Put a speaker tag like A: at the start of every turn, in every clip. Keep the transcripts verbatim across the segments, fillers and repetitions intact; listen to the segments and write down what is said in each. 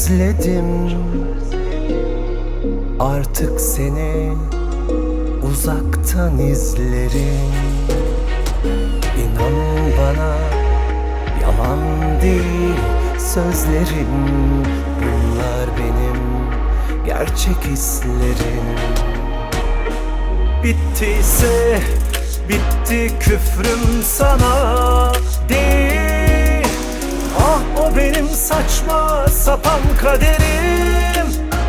A: özledim. Artık seni uzaktan izlerim. İnan bana, yalan değil sözlerim. Bunlar benim gerçek hislerim. Bittiyse bitti küfrüm sana değil. Ah, o benim saçma sapan kaderim.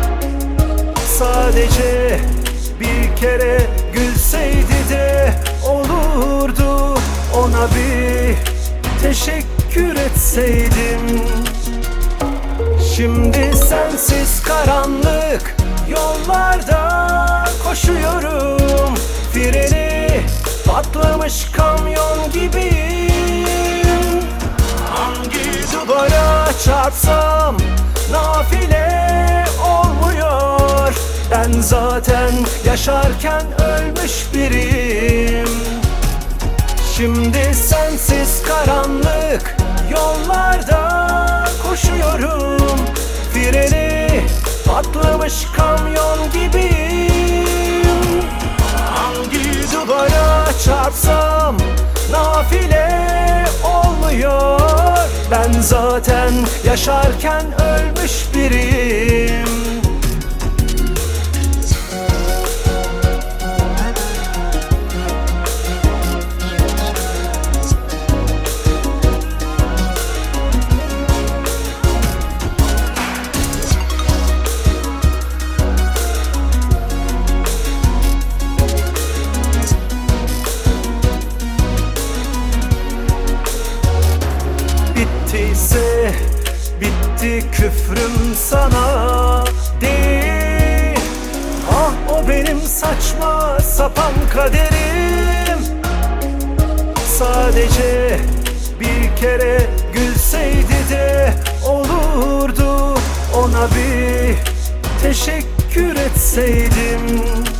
A: Sadece bir kere gülseydi de olurdu. Ona bir teşekkür etseydim. Şimdi sensiz karanlık yollarda koşuyorum. Freni patlamış kamyon gibiyim. Hangi duvara çarpsam nafile olmuyor. Ben zaten yaşarken ölmüş biriyim. Şimdi sensiz karanlık yollarda koşuyorum. Freni patlamış kamyon gibiyim. Hangi duvara çarpsam nafile olmuyor. Ben zaten yaşarken ölmüş biriyim. Bittiyse bitti küfrüm sana değil. Ah, o benim saçma sapan kaderim. Sadece bir kere gülseydi de olurdu. Ona bir teşekkür etseydim.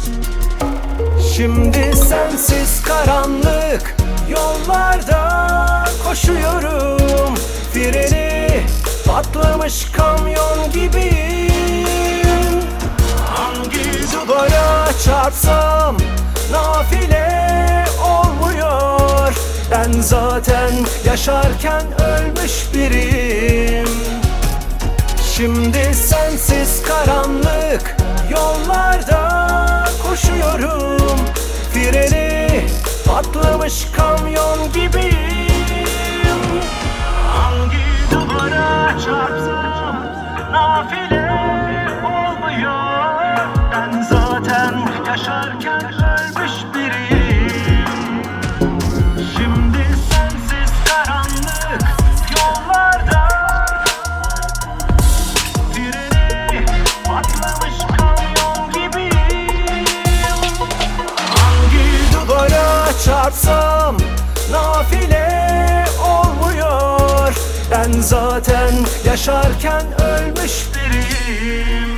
A: Şimdi sensiz karanlık yollarda koşuyorum. Freni patlamış kamyon gibiyim. Hangi duvara çarpsam nafile olmuyor. Ben zaten yaşarken ölmüş biriyim. Şimdi sensiz karanlık yollarda koşuyorum. Freni patlamış kamyon gibiyim. Hangi duvara çarpsam nafile olmuyor. Ben zaten yaşarken ölmüş biriyim. Şimdi sensiz karanlık yollarda freni patlamış kamyon gibiyim. Hangi duvara çarpsam nafile olmuyor. Ben zaten yaşarken ölmüş biriyim.